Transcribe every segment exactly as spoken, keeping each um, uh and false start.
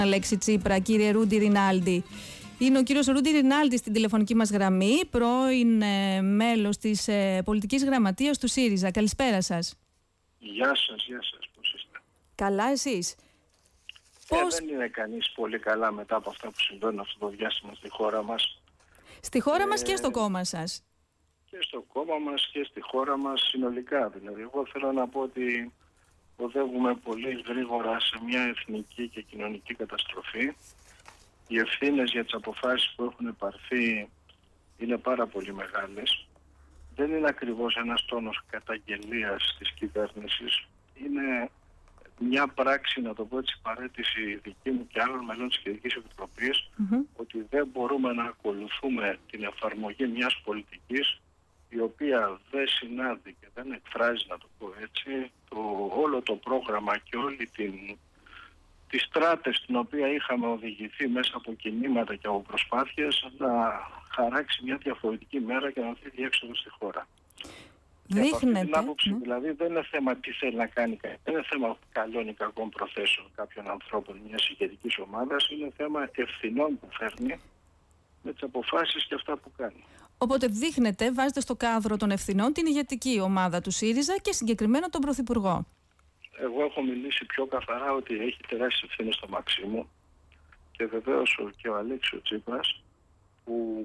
Αλέξη Τσίπρα, κύριε Ρούντι Ρινάλντι. Είναι ο κύριος Ρούντι Ρινάλντι στην τηλεφωνική μας γραμμή, πρώην ε, μέλος της ε, πολιτικής γραμματείας του ΣΥΡΙΖΑ. Καλησπέρα σας. Γεια σας, γεια σας. Πώς είστε? Καλά, εσείς? Ε, Πώς... Δεν είναι κανείς πολύ καλά μετά από αυτά που συμβαίνουν αυτό το διάστημα στη χώρα μας. Στη χώρα ε, μας και στο κόμμα σας. Και στο κόμμα μας και στη χώρα μας συνολικά. Δηλαδή, εγώ θέλω να πω ότι οδεύουμε πολύ γρήγορα σε μια εθνική και κοινωνική καταστροφή. Οι ευθύνες για τις αποφάσεις που έχουν πάρθει είναι πάρα πολύ μεγάλες. Δεν είναι ακριβώς ένας τόνος καταγγελίας της κυβέρνησης. Είναι μια πράξη, να το πω έτσι, παραίτηση δική μου και άλλων μελών της Κεντρικής Επιτροπής, mm-hmm. ότι δεν μπορούμε να ακολουθούμε την εφαρμογή μιας πολιτικής η οποία δεν συνάδει και δεν εκφράζει, να το πω έτσι, το, όλο το πρόγραμμα και όλη την, τη στράτευση στην οποία είχαμε οδηγηθεί μέσα από κινήματα και από προσπάθειες να χαράξει μια διαφορετική μέρα και να δει διέξοδο στη χώρα. Δείχνεται. Από αυτή την άποψη, ναι. Δηλαδή δεν είναι θέμα τι θέλει να κάνει κανείς, δεν είναι θέμα καλών ή κακών προθέσεων κάποιων ανθρώπων μιας ηγετικής ομάδας, είναι θέμα ευθυνών που φέρνει με τις αποφάσεις και αυτά που κάνει. Οπότε δείχνετε, βάζετε στο κάδρο των ευθυνών την ηγετική ομάδα του ΣΥΡΙΖΑ και συγκεκριμένα τον Πρωθυπουργό. Εγώ έχω μιλήσει πιο καθαρά ότι έχει τεράστιες ευθύνες στο Μαξίμου και βεβαίως και ο Αλέξης Τσίπρας, που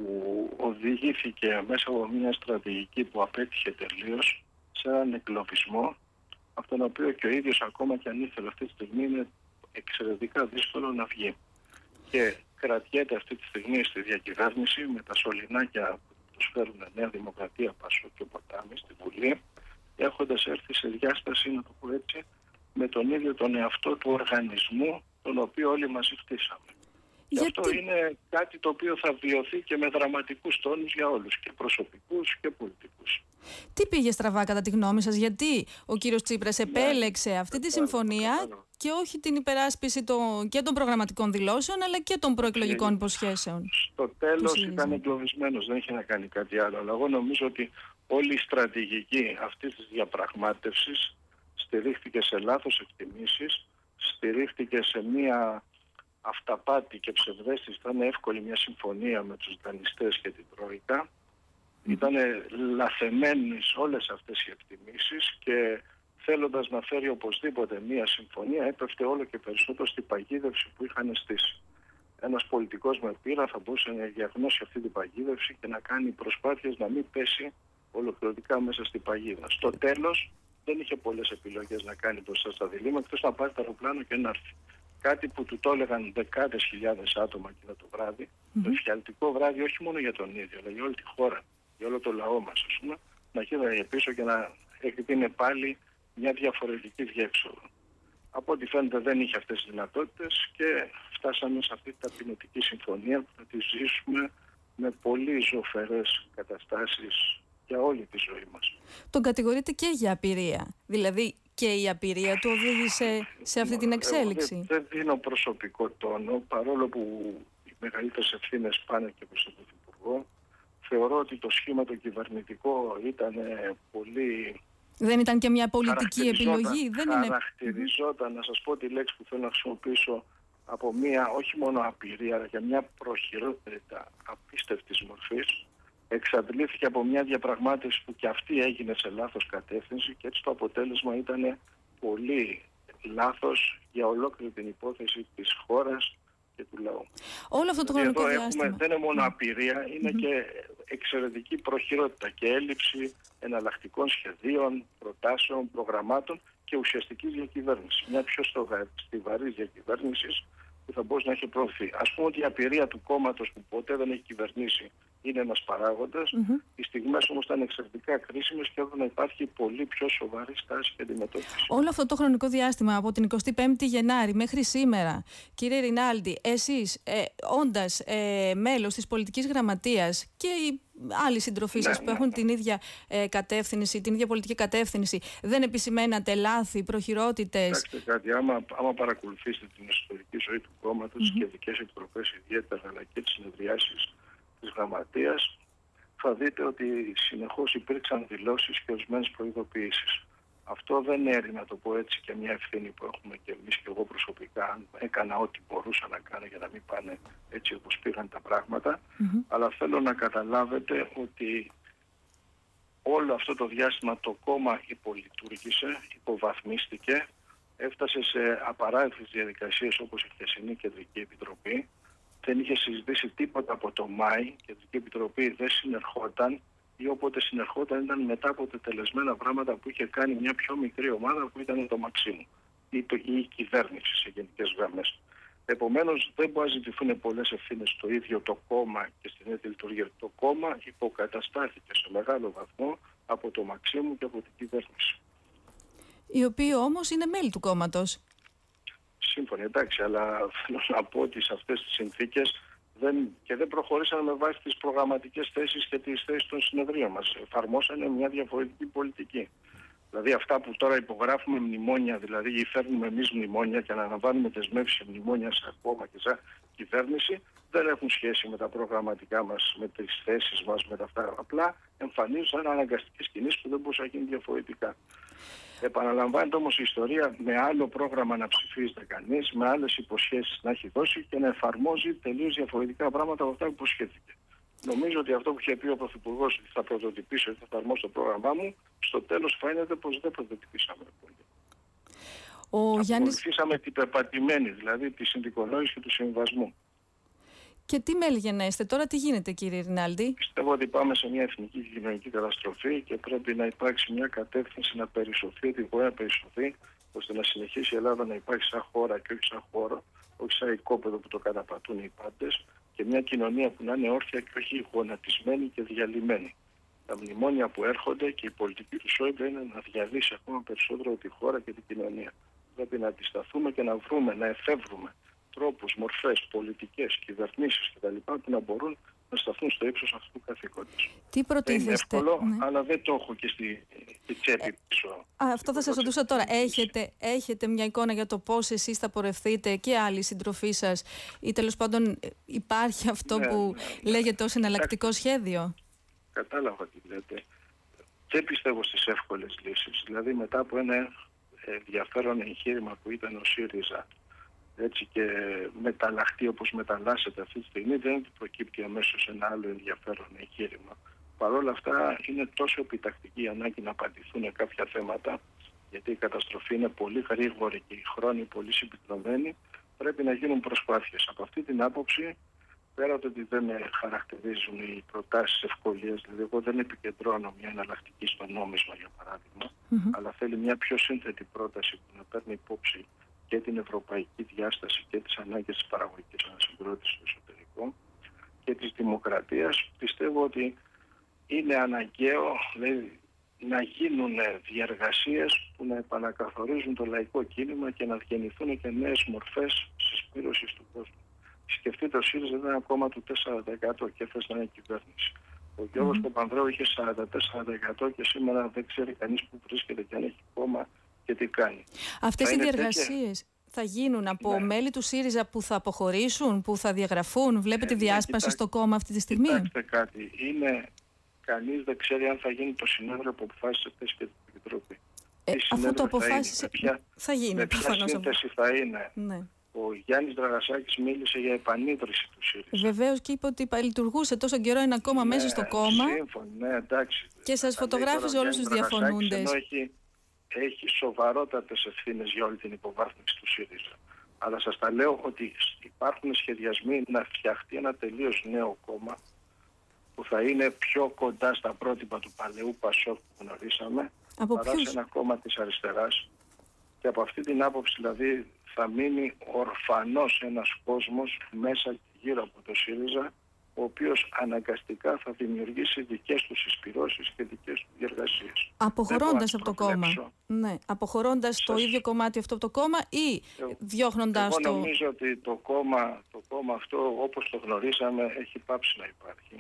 οδηγήθηκε μέσα από μια στρατηγική που απέτυχε τελείως σε έναν εγκλωβισμό, από τον οποίο και ο ίδιος, ακόμα και αν ήθελε αυτή τη στιγμή, είναι εξαιρετικά δύσκολο να βγει. Και κρατιέται αυτή τη στιγμή στη διακυβέρνηση με τα σωληνάκια που προσφέρουν Νέα Δημοκρατία, Πασόκ και Ποτάμι στη Βουλή, έχοντας έρθει σε διάσταση, να το πω έτσι, με τον ίδιο τον εαυτό του οργανισμού, τον οποίο όλοι μαζί χτίσαμε. Και Γιατί... αυτό είναι κάτι το οποίο θα βιωθεί και με δραματικούς τόνους για όλους, και προσωπικούς και πολιτικούς. Τι πήγε στραβά κατά τη γνώμη σας, γιατί ο κύριος Τσίπρας επέλεξε ναι, αυτή τη συμφωνία και όχι την υπεράσπιση των, και των προγραμματικών δηλώσεων, αλλά και των προεκλογικών υποσχέσεων? Στο τέλος ήταν εγκλωβισμένος, δεν είχε να κάνει κάτι άλλο. Αλλά εγώ νομίζω ότι όλη η στρατηγική αυτής της διαπραγμάτευσης στηρίχθηκε σε λάθος εκτιμήσεις, στηρίχθηκε σε μία αυταπάτη και ψευδέστηση. Ήταν εύκολη μια συμφωνία με τους δανειστές και την Τρόικα. Mm. Ήταν λαθεμένες όλες αυτές οι εκτιμήσεις και θέλοντας να φέρει οπωσδήποτε μια συμφωνία έπεφτε όλο και περισσότερο στην παγίδευση που είχαν στήσει. Ένας πολιτικός με πείρα θα μπορούσε να διαγνώσει αυτή την παγίδευση και να κάνει προσπάθειες να μην πέσει ολοκληρωτικά μέσα στην παγίδα. Στο τέλος δεν είχε πολλές επιλογές να κάνει μπροστά στα διλήμματα, εκτός να πάρει το αεροπλάνο και να έρθει. Κάτι που του το έλεγαν δεκάδες χιλιάδες άτομα εκείνο το βράδυ, mm-hmm. το εφιαλτικό βράδυ, όχι μόνο για τον ίδιο, αλλά για όλη τη χώρα, για όλο το λαό μας, ας πούμε, να γύρω πίσω και να είναι πάλι μια διαφορετική διέξοδο. Από ό,τι φαίνεται δεν είχε αυτές τις δυνατότητες και φτάσαμε σε αυτή την ταπεινωτική συμφωνία που θα τη ζήσουμε με πολύ ζωφερές καταστάσεις για όλη τη ζωή μας. Τον κατηγορείται και για απειρία, δηλαδή και η απειρία του οδήγησε σε αυτή την εξέλιξη. Εγώ δεν δίνω προσωπικό τόνο, παρόλο που οι μεγαλύτερες ευθύνες πάνε και προς τον Πρωθυπουργό. Θεωρώ ότι το σχήμα το κυβερνητικό ήταν πολύ... Δεν ήταν και μια πολιτική επιλογή. Δεν είναι... Χαρακτηριζόταν, να σας πω τη λέξη που θέλω να χρησιμοποιήσω, από μια όχι μόνο απειρία, αλλά και μια προχειρότητα απίστευτης μορφής. Εξαντλήθηκε από μια διαπραγμάτευση που και αυτή έγινε σε λάθος κατεύθυνση και έτσι το αποτέλεσμα ήταν πολύ λάθος για ολόκληρη την υπόθεση της χώρας και του λαού. Όλο αυτό το χρονικό δηλαδή, διάστημα. Έχουμε, δεν είναι μόνο απειρία, είναι mm-hmm. και εξαιρετική προχειρότητα και έλλειψη εναλλακτικών σχεδίων, προτάσεων, προγραμμάτων και ουσιαστικής διακυβέρνησης. Μια πιο στιβαρής διακυβέρνησης που θα μπορούσε να έχει προωθεί. Ας πούμε ότι η απειρία του κόμματος που ποτέ δεν έχει κυβερνήσει είναι ένας παράγοντας. Mm-hmm. Οι στιγμές όμως ήταν εξαιρετικά κρίσιμες και έπρεπε να υπάρχει πολύ πιο σοβαρή στάση και αντιμετώπιση. Όλο αυτό το χρονικό διάστημα από την εικοστή πέμπτη Γενάρη μέχρι σήμερα, κύριε Ρινάλντι, εσείς ε, όντας ε, μέλος της πολιτικής γραμματείας και οι άλλοι συντροφοί σας ναι, που ναι, έχουν ναι. την ίδια ε, κατεύθυνση, την ίδια πολιτική κατεύθυνση, δεν επισημαίνατε λάθη, προχειρότητες? Κοιτάξτε κάτι, άμα, άμα παρακολουθήσετε την ιστορική ζωή του κόμματος mm-hmm. και ειδικές επιτροπές ιδιαίτερα, αλλά και τις συνεδριάσεις της γραμματείας, θα δείτε ότι συνεχώς υπήρξαν δηλώσεις και ορισμένες προειδοποιήσεις. Αυτό δεν έρει, να το πω έτσι, και μια ευθύνη που έχουμε και εμείς και εγώ προσωπικά. Έκανα ό,τι μπορούσα να κάνω για να μην πάνε έτσι όπως πήγαν τα πράγματα. Mm-hmm. Αλλά θέλω να καταλάβετε ότι όλο αυτό το διάστημα το κόμμα υπολειτουργήσε, υποβαθμίστηκε, έφτασε σε απαράδεκτες διαδικασίες όπως η χθεσινή Κεντρική Επιτροπή. Δεν είχε συζητήσει τίποτα από το Μάη, η Κεντρική Επιτροπή δεν συνερχόταν, ή όποτε συνερχόταν ήταν μετά από τελεσμένα πράγματα που είχε κάνει μια πιο μικρή ομάδα που ήταν το Μαξίμου ή, το, ή η κυβέρνηση σε γενικές γραμμές. Επομένως δεν μπορεί να ζητηθούν πολλές ευθύνες στο ίδιο το κόμμα και στην ίδια λειτουργία. Το κόμμα υποκαταστάθηκε σε μεγάλο βαθμό από το Μαξίμου και από την κυβέρνηση. Οι οποίοι όμως είναι μέλη του κόμματος. Σύμφωνα, εντάξει, αλλά θέλω να πω ότι σε αυτές τις συνθήκες δεν, και δεν προχωρήσαμε με βάση τις προγραμματικές θέσεις και τις θέσεις των συνεδρίων μας. Εφαρμόσανε μια διαφορετική πολιτική. Δηλαδή αυτά που τώρα υπογράφουμε μνημόνια, δηλαδή ή φέρνουμε εμείς μνημόνια και αναλαμβάνουμε δεσμεύσεις σε μνημόνια σαν κόμμα και σαν κυβέρνηση, δεν έχουν σχέση με τα προγραμματικά μας, με τις θέσεις μας, με τα αυτά. Απλά εμφανίζουν σαν αναγκαστικές κινήσεις που δεν μπορούσαν να γίνουν διαφορετικά. Επαναλαμβάνεται όμως η ιστορία με άλλο πρόγραμμα να ψηφίζεται κανείς, με άλλες υποσχέσεις να έχει δώσει και να εφαρμόζει τελείως διαφορετικά πράγματα από αυτά που υποσχέθηκε. Νομίζω ότι αυτό που είχε πει ο Πρωθυπουργός ότι θα πρωτοτυπήσω ή θα εφαρμόσω το πρόγραμμά μου, στο τέλος φαίνεται πως δεν πρωτοτυπήσαμε πολύ. Ο Γιάννης... Ακολουθήσαμε την πεπατημένη, δηλαδή τη συνδικολόγηση και του συμβασμού. Και τι μέλη γενέστε τώρα, τι γίνεται κύριε Ρινάλντι? Πιστεύω ότι πάμε σε μια εθνική και κοινωνική καταστροφή και πρέπει να υπάρξει μια κατεύθυνση να περισσωθεί, ότι μπορεί να περισσωθεί, ώστε να συνεχίσει η Ελλάδα να υπάρχει σαν χώρα και όχι σαν χώρο, όχι σαν οικόπεδο που το καταπατούν οι πάντες, και μια κοινωνία που να είναι όρθια και όχι γονατισμένη και διαλυμένη. Τα μνημόνια που έρχονται και η πολιτική του Σόιμπλε είναι να διαλύσει ακόμα περισσότερο τη χώρα και την κοινωνία. Πρέπει να αντισταθούμε και να βρούμε, να εφεύρουμε τρόπους, μορφές, πολιτικές, κυβερνήσεις κτλ. Που να μπορούν να σταθούν στο ύψος αυτού του καθήκοντος. Τι προτίθεστε? Είναι εύκολο, ναι. αλλά δεν το έχω και στη, στη τσέπη πίσω. Α, αυτό θα σας ρωτούσα τώρα. Έχετε, έχετε μια εικόνα για το πώς εσείς θα πορευθείτε και άλλοι συντροφοί σας, ή τέλος πάντων υπάρχει αυτό ναι, που ναι, ναι. λέγεται ως εναλλακτικό σχέδιο? Κατάλαβα τι λέτε. Δεν πιστεύω στις εύκολες λύσεις. Δηλαδή μετά από ένα ενδιαφέρον εγχείρημα που ήταν ο ΣΥΡΙΖΑ, έτσι, και μεταλλαχτεί όπως μεταλλάσσεται αυτή τη στιγμή, δεν προκύπτει αμέσως ένα άλλο ενδιαφέρον εγχείρημα. Παρ' όλα αυτά είναι τόσο επιτακτική η ανάγκη να απαντηθούν κάποια θέματα, γιατί η καταστροφή είναι πολύ γρήγορη και οι χρόνοι πολύ συμπυκνωμένοι, πρέπει να γίνουν προσπάθειες. Από αυτή την άποψη, πέρα από το ότι δεν με χαρακτηρίζουν οι προτάσεις ευκολίες, δηλαδή εγώ δεν επικεντρώνω μια εναλλακτική στο νόμισμα για παράδειγμα, mm-hmm. αλλά θέλει μια πιο σύνθετη πρόταση που να παίρνει υπόψη και την ευρωπαϊκή διάσταση και τις ανάγκες της παραγωγικής ανασυγκρότησης στο εσωτερικό και της δημοκρατίας. Πιστεύω ότι είναι αναγκαίο, δηλαδή, να γίνουν διεργασίες που να επανακαθορίζουν το λαϊκό κίνημα και να γεννηθούν και νέες μορφές συσπήρωσης του κόσμου. Σκεφτείτε, ο ΣΥΡΙΖΑ ήταν ένα κόμμα του τέσσερα τοις εκατό και έφτασε να είναι κυβέρνηση. Ο Γιώργος mm-hmm. Παπανδρέου είχε σαράντα τέσσερα τοις εκατό και σήμερα δεν ξέρει κανείς που βρίσκεται και αν έχει κόμμα και τι κάνει. Αυτές οι διεργασίες τέτοια... θα γίνουν από ναι. μέλη του ΣΥΡΙΖΑ που θα αποχωρήσουν, που θα διαγραφούν? Βλέπετε ε, διάσπαση κοιτάξτε, στο κόμμα αυτή τη στιγμή? Κοιτάξτε κάτι. Είναι... Κανείς δεν ξέρει αν θα γίνει το συνέδριο που αποφάσισε χθες και την Επιτροπή. Ε, αφού το αποφάσισε, θα, ποια, θα γίνει. Με ποια σύνθεση θα είναι. Ναι. Ο Γιάννης Δραγασάκης μίλησε για επανίδρυση του ΣΥΡΙΖΑ. Βεβαίως, και είπε ότι λειτουργούσε τόσο καιρό ένα κόμμα ναι, μέσα στο κόμμα. Σύμφωνο, ναι, εντάξει. Και σας φωτογράφιζε όλους τους διαφωνούντες. Έχει, έχει σοβαρότατες ευθύνες για όλη την υποβάθμιση του ΣΥΡΙΖΑ. Αλλά σας τα λέω ότι υπάρχουν σχεδιασμοί να φτιαχτεί ένα τελείως νέο κόμμα που θα είναι πιο κοντά στα πρότυπα του παλαιού Πασόκ που γνωρίσαμε, από παρά ποιους? σε ένα κόμμα της αριστεράς. Και από αυτή την άποψη δηλαδή θα μείνει ορφανός ένας κόσμος μέσα και γύρω από το ΣΥΡΙΖΑ, ο οποίος αναγκαστικά θα δημιουργήσει δικές του συσπυρώσεις και δικές του διεργασίες. Αποχωρώντας από το κόμμα. Ναι, αποχωρώντας Σας... το ίδιο κομμάτι αυτό από το κόμμα ή εγώ, διώχνοντας εγώ το... νομίζω ότι το κόμμα, το κόμμα αυτό όπως το γνωρίζαμε έχει πάψει να υπάρχει.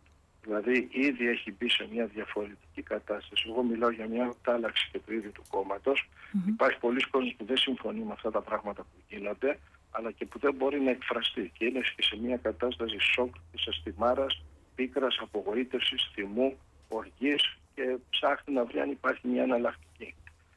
Δηλαδή ήδη έχει μπει σε μια διαφορετική κατάσταση. Εγώ μιλάω για μια τάλαξη και του ίδιου του κόμματος. Mm-hmm. Υπάρχει πολλοί κόσμος που δεν συμφωνεί με αυτά τα πράγματα που γίνονται, αλλά και που δεν μπορεί να εκφραστεί. Και είναι και σε μια κατάσταση σοκ, της αστιμάρας, πίκρας, απογοήτευσης, θυμού, οργής και ψάχνει να βρει αν υπάρχει μια εναλλακτική.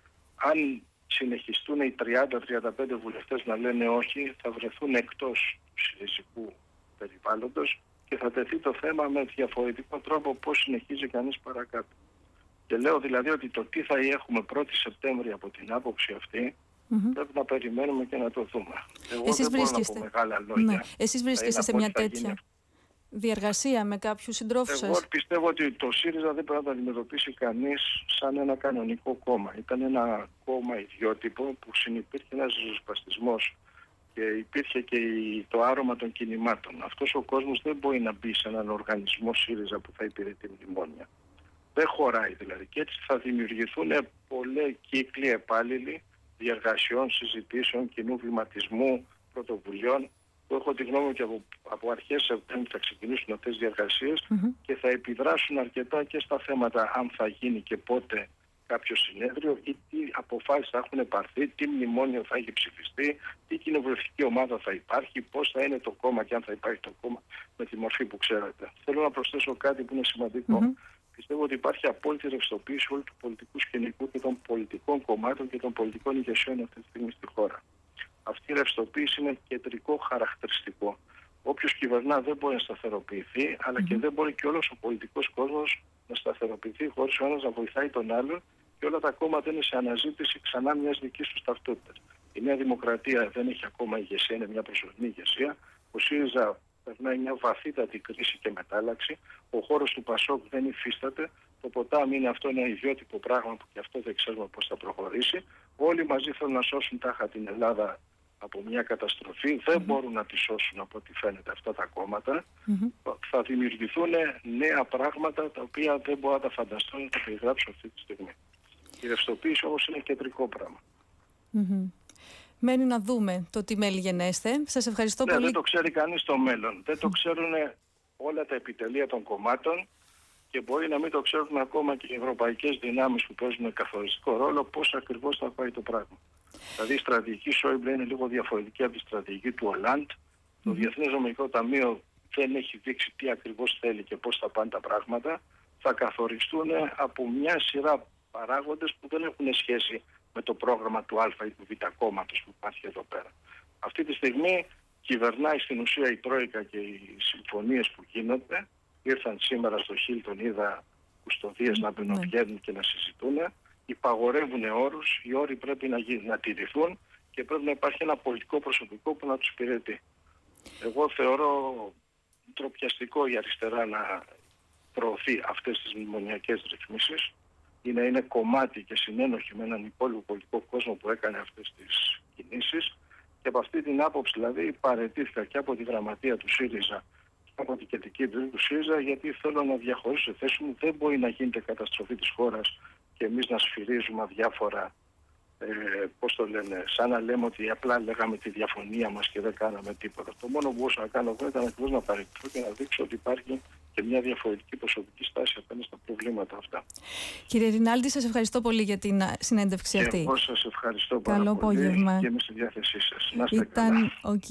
αν συνεχιστούν οι τριάντα με τριάντα πέντε βουλευτές να λένε όχι, θα βρεθούν εκτός του συριζικού περιβάλλοντος και θα τεθεί το θέμα με διαφορετικό τρόπο πώς συνεχίζει κανείς παρακάτω. Και λέω δηλαδή ότι το τι θα έχουμε πρώτη Σεπτέμβρη από την άποψη αυτή, mm-hmm. πρέπει να περιμένουμε και να το δούμε. Εγώ Εσείς δεν βρίσκεστε. μπορώ να πω μεγάλα λόγια. Ναι. Εσείς βρίσκεστε σε μια τέτοια διαργασία με κάποιους συντρόφους σας? Εγώ πιστεύω ότι το ΣΥΡΙΖΑ δεν πρέπει να το αντιμετωπίσει κανείς σαν ένα κανονικό κόμμα. Ήταν ένα κόμμα ιδιότυπο που συνυπήρχε ένας ριζοσπαστισμός και υπήρχε και το άρωμα των κινημάτων. Αυτός ο κόσμος δεν μπορεί να μπει σε έναν οργανισμό ΣΥΡΙΖΑ που θα υπηρετεί μνημόνια. Δεν χωράει δηλαδή. Και έτσι θα δημιουργηθούν πολλοί κύκλοι επάλληλοι διεργασιών, συζητήσεων, κοινού βηματισμού, πρωτοβουλειών, που έχω τη γνώμη ότι από, από αρχές Σεπτέμβρη θα ξεκινήσουν αυτές τις διεργασίες mm-hmm. και θα επιδράσουν αρκετά και στα θέματα αν θα γίνει και πότε κάποιο συνέδριο ή τι αποφάσεις θα έχουν πάρθει, τι μνημόνιο θα έχει ψηφιστεί, τι κοινοβουλευτική ομάδα θα υπάρχει, πώς θα είναι το κόμμα και αν θα υπάρχει το κόμμα με τη μορφή που ξέρετε. Θέλω να προσθέσω κάτι που είναι σημαντικό. Mm-hmm. Πιστεύω ότι υπάρχει απόλυτη ρευστοποίηση όλου του πολιτικού σκηνικού και των πολιτικών κομμάτων και των πολιτικών ηγεσιών αυτή τη στιγμή στη χώρα. Αυτή η ρευστοποίηση είναι κεντρικό χαρακτηριστικό. Όποιος κυβερνά δεν μπορεί να σταθεροποιηθεί, αλλά mm-hmm. και δεν μπορεί και όλος ο πολιτικός κόσμος να σταθεροποιηθεί χωρίς ο ένας να βοηθάει τον άλλον και όλα τα κόμματα είναι σε αναζήτηση ξανά μιας δικής τους ταυτότητας. Η Νέα Δημοκρατία δεν έχει ακόμα ηγεσία, είναι μια προσωρινή ηγεσία. Ο ΣΥΡΙΖΑ περνάει μια βαθύτατη κρίση και μετάλλαξη. Ο χώρος του ΠΑΣΟΚ δεν υφίσταται. Το ποτάμι είναι αυτό ένα ιδιότυπο πράγμα που και αυτό δεν ξέρουμε πώς θα προχωρήσει. Όλοι μαζί θέλουν να σώσουν τάχα την Ελλάδα από μια καταστροφή. Δεν mm-hmm. μπορούν να τη σώσουν από ό,τι φαίνεται αυτά τα κόμματα. Mm-hmm. Θα δημιουργηθούν νέα πράγματα τα οποία δεν μπορώ να τα φανταστώ να τα περιγράψω αυτή τη στιγμή. Η ρευστοποίηση όμως είναι κεντρικό πράγμα. Mm-hmm. Μένει να δούμε το τι μέλη γενέστε. Σας ευχαριστώ ναι, πολύ. Δεν το ξέρει κανείς το μέλλον. Δεν το ξέρουν όλα τα επιτελεία των κομμάτων και μπορεί να μην το ξέρουν ακόμα και οι ευρωπαϊκές δυνάμεις που παίζουν καθοριστικό ρόλο πώς ακριβώς θα πάει το πράγμα. Δηλαδή η στρατηγική Σόιμπλε είναι λίγο διαφορετική από τη στρατηγική του Ολάντ. Mm. Το Διεθνές Νομικό Ταμείο δεν έχει δείξει τι ακριβώς θέλει και πώς θα πάνε τα πράγματα. Θα καθοριστούν από μια σειρά παράγοντες που δεν έχουν σχέση με το πρόγραμμα του Α ή του Β κόμματος που υπάρχει εδώ πέρα. Αυτή τη στιγμή κυβερνάει στην ουσία η Τρόικα και οι συμφωνίες που γίνονται. Ήρθαν σήμερα στο Χίλτον, είδα κουστοδίες να μπαινοβγαίνουν και να συζητούν. Υπαγορεύουν όρους, οι όροι πρέπει να, γι... να τηρηθούν και πρέπει να υπάρχει ένα πολιτικό προσωπικό που να τους υπηρετεί. Εγώ θεωρώ ντροπιαστικό η αριστερά να προωθεί αυτές τις μνημονιακές ρυθμίσεις. Είναι, είναι κομμάτι και συνένοχη με έναν υπόλοιπο πολιτικό κόσμο που έκανε αυτές τις κινήσεις και από αυτή την άποψη δηλαδή παραιτήθηκα και από τη γραμματεία του ΣΥΡΙΖΑ και από την κεντρική επιτροπή του ΣΥΡΙΖΑ γιατί θέλω να διαχωρίσω τη θέση μου. Δεν μπορεί να γίνεται καταστροφή της χώρας και εμείς να σφυρίζουμε αδιάφορα, ε, πώς το λένε, σαν να λέμε ότι απλά λέγαμε τη διαφωνία μας και δεν κάναμε τίποτα. Το μόνο που μπορούσα να κάνω εγώ ήταν ακριβώς να παραιτηθώ και να δείξω ότι υπάρχει και μια διαφορετική προσωπική στάση απέναντι στα προβλήματα αυτά. Κύριε Ρινάλντι, σας ευχαριστώ πολύ για την συνέντευξη αυτή. Και εγώ σας ευχαριστώ πάρα Καλό πολύ απόγευμα. Και είμαι στη διάθεσή σας. Να είστε Ήταν καλά. Ο